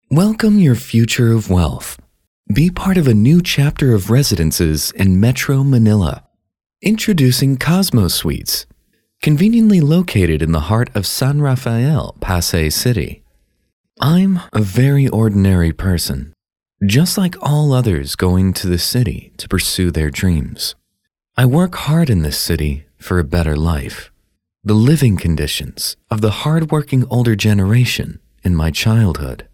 Welcome your future of wealth. Be part of a new chapter of residences in Metro Manila. Introducing Cosmo Suites, conveniently located in the heart of San Rafael, Pasay City. I'm a very ordinary person, just like all others going to the city to pursue their dreams. I work hard in this city for a better life. The living conditions of the hardworking older generation in my childhood.